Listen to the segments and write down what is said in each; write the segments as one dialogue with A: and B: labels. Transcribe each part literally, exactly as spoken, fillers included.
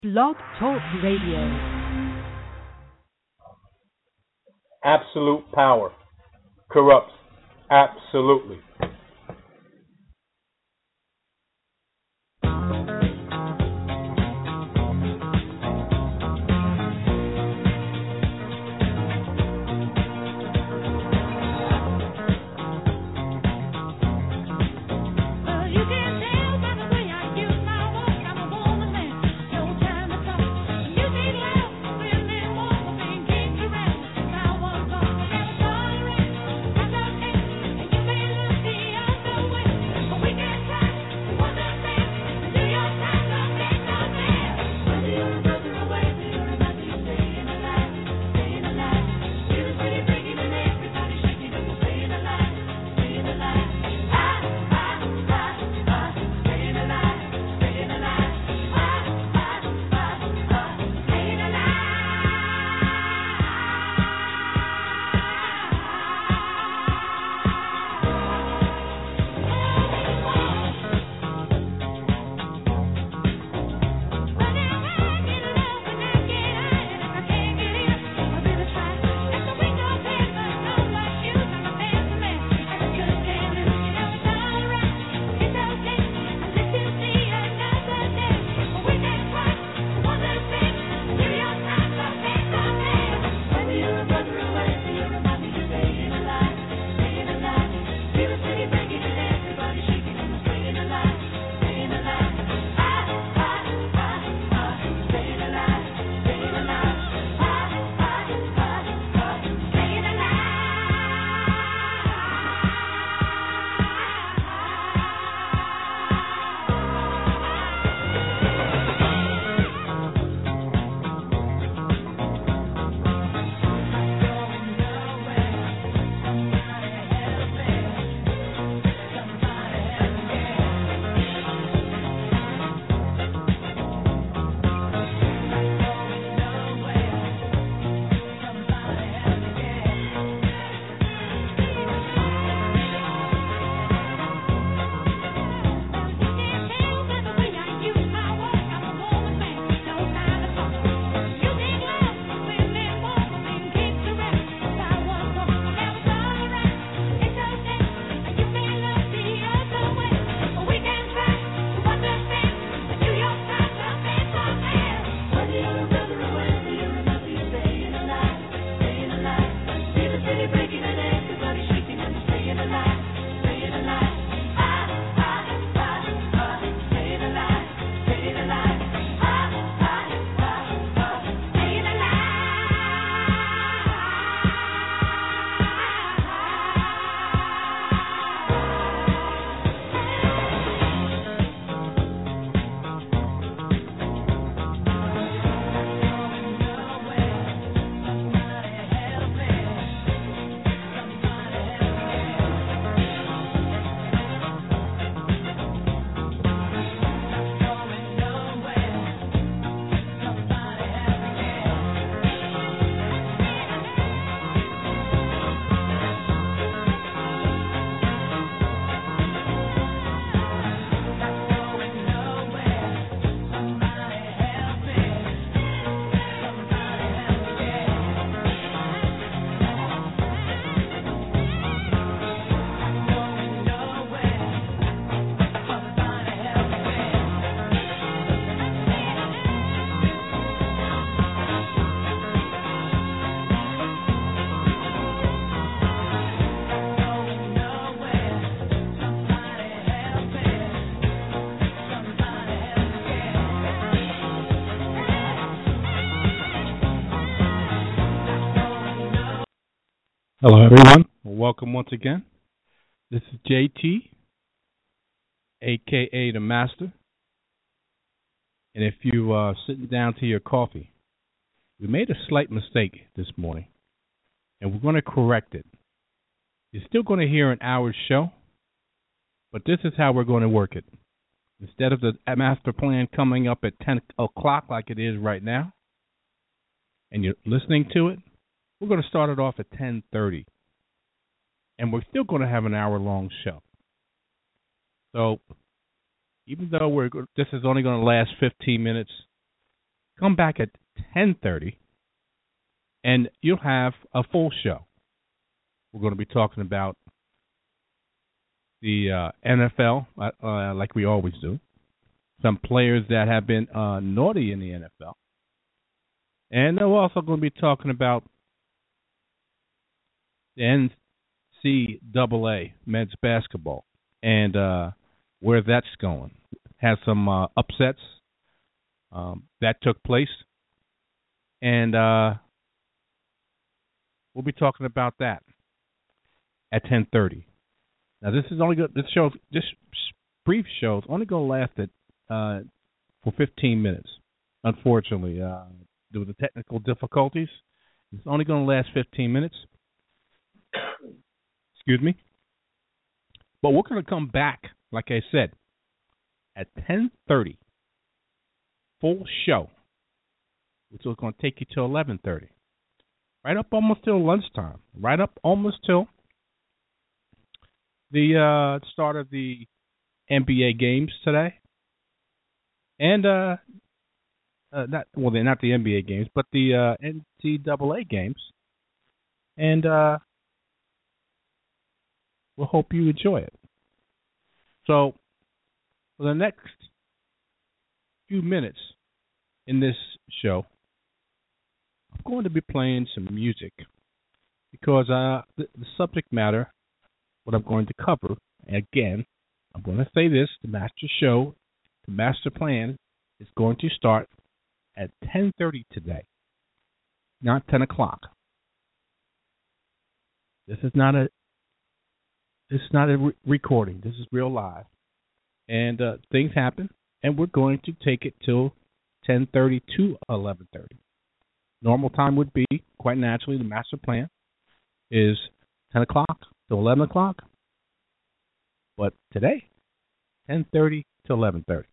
A: Blog Talk Radio.
B: Absolute power corrupts absolutely.
C: Hello, everyone. Welcome once again. This is J T, a k a. The Master. And if you are sitting down to your coffee, we made a slight mistake this morning, and we're going to correct it. You're still going to hear an hour's show, but this is how we're going to work it. Instead of the master plan coming up at ten o'clock like it is right now, and you're listening to it, we're going to start it off at ten thirty. And we're still going to have an hour-long show. So even though we're this is only going to last fifteen minutes, Come back at ten thirty, and you'll have a full show. We're going to be talking about the uh, N F L, uh, uh, like we always do. Some players that have been uh, naughty in the N F L. And we're also going to be talking about the N C double A men's basketball and uh, where that's going. Has some uh, upsets um, that took place, and uh, we'll be talking about that at ten thirty. Now, this is only go- this show, this brief show is only going to last at uh, for fifteen minutes. Unfortunately, uh, due to the technical difficulties, it's only going to last fifteen minutes. Excuse me. But we're going to come back, like I said, at ten thirty. Full show, which is going to take you till eleven thirty. Right up almost till lunchtime. Right up almost till the uh, start of the N B A games today. And, uh, uh, not well, they're not the N B A games, but the uh, N C double A games. And uh, we'll hope you enjoy it. So, for the next few minutes in this show, I'm going to be playing some music because uh, the, the subject matter, what I'm going to cover, again, I'm going to say this, the master show, the master plan is going to start at ten thirty today, not ten o'clock. This is not a this is not a re- recording. This is real live. And uh, things happen, and we're going to take it till ten thirty to eleven thirty. Normal time would be, quite naturally, the master plan is ten o'clock to eleven o'clock. But today, ten thirty to eleven thirty.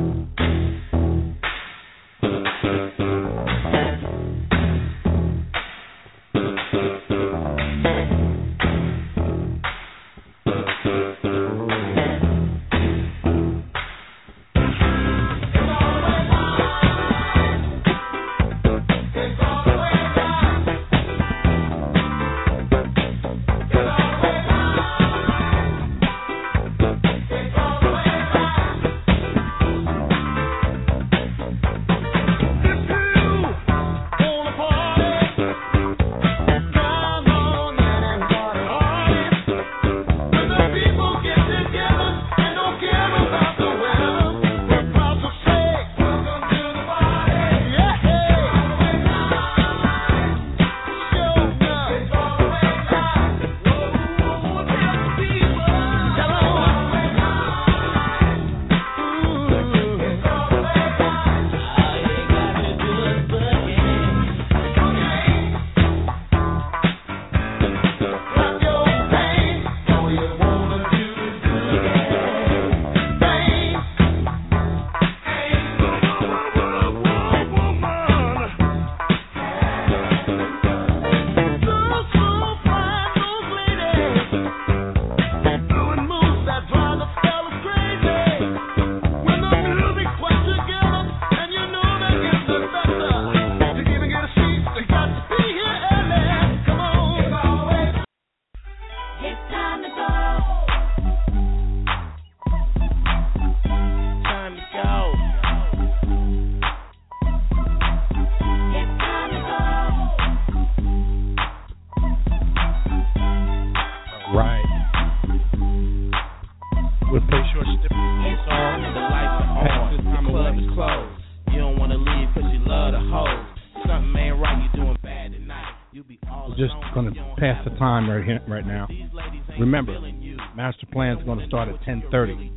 C: Pass the time right here, right now. Remember, master plan is going to start at ten thirty,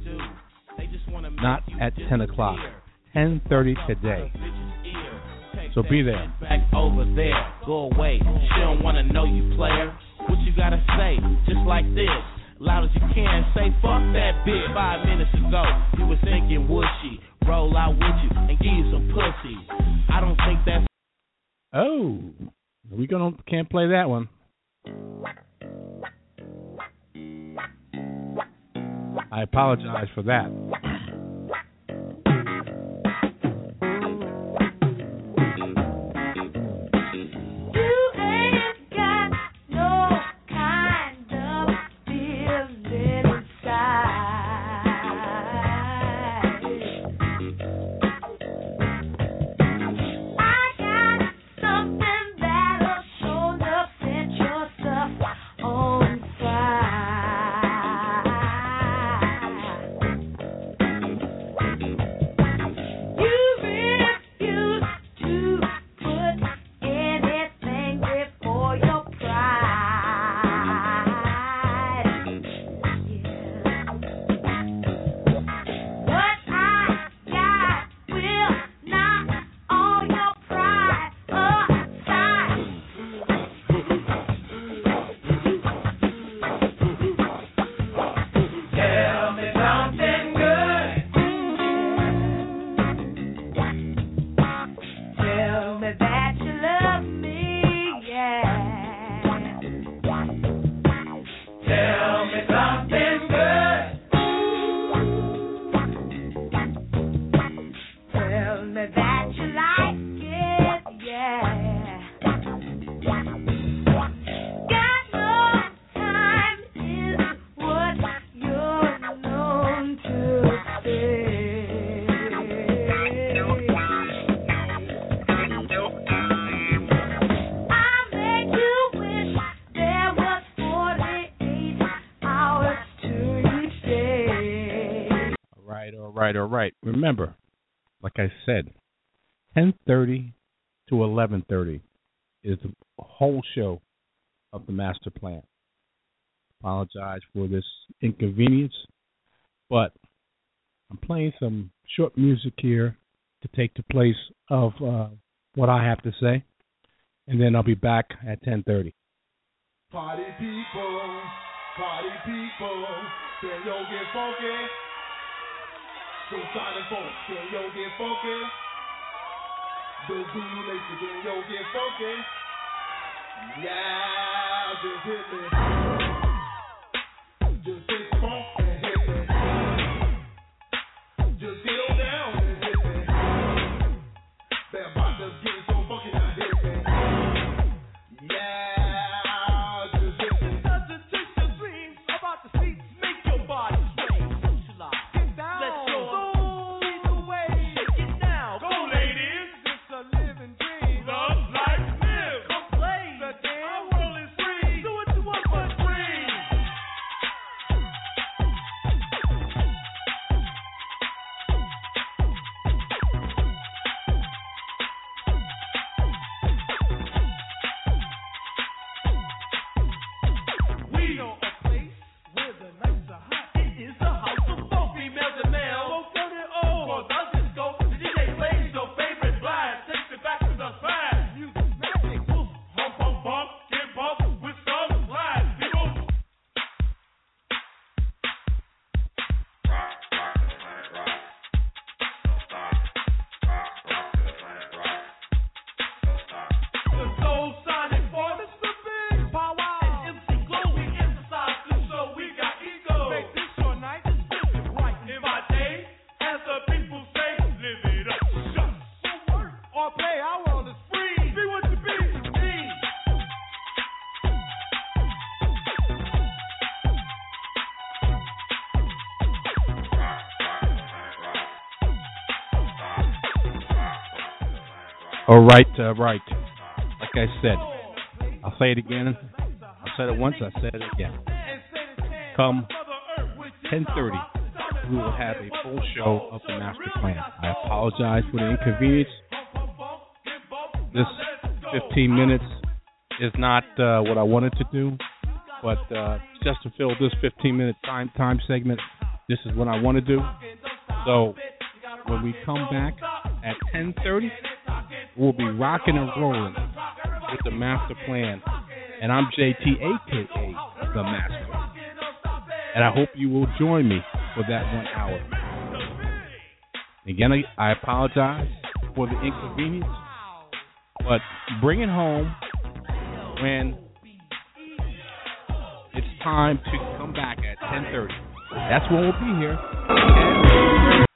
C: not at ten o'clock. ten thirty today. So be there.
D: Back over there, go away. She don't want to know you, player. What you gotta say? Just like this, loud as you can. Say fuck that bitch. Five minutes ago, you were thinking would she roll out with you and give you some pussy? I don't think that's.
C: Oh, we gonna can't play that one. I apologize for that. right, all right. Remember, like I said, ten thirty to eleven thirty is the whole show of the master plan. Apologize for this inconvenience, but I'm playing some short music here to take the place of uh, what I have to say, and then I'll be back at ten thirty.
E: Party people, party people, can yo get funky? So silent folks, can yo get funky? The Zulu Nation, can yo get funky? Yeah, just hit me. Just hit funk and hit me. Just get on down and hit me. They're about to get so funky now, hit me. Yeah, just hit me. Doesn't chase your dreams about the seats, make your body sway. Socialize, get down. Let your soul lead the way. Shake it now, go ladies. It's a living dream. Love, life, live. Come play. The damn our world is free. Do what you want but free. We know a place where the nights are hot. It is the house of folk, females and males. Folk turn it on. For the disco, the D J plays your favorite blast. Takes it back to the past. Music's magic. Woof, hump, hump, bump, get bumped with some blast. People. The soul sonic for Mister Big Power and M C Glow. We emphasize this show. We got ego. Make this your night. It's music right in my day. As the people say, live it up. Shut. So work or play. Our world is free. Be what you be. Be.
C: All right, uh, right. Like I said, I'll say it again. I said it once, I said it again. Come ten thirty, we will have a full show of the master plan. I apologize for the inconvenience. This fifteen minutes is not uh, what I wanted to do, but uh, just to fill this fifteen minute time time segment, this is what I want to do. So when we come back at ten thirty, we'll be rocking and rolling with the master plan. And I'm J T, a k a. The Master. And I hope you will join me for that one hour. Again, I, I apologize for the inconvenience, but bring it home when it's time to come back at ten thirty. That's when we'll be here.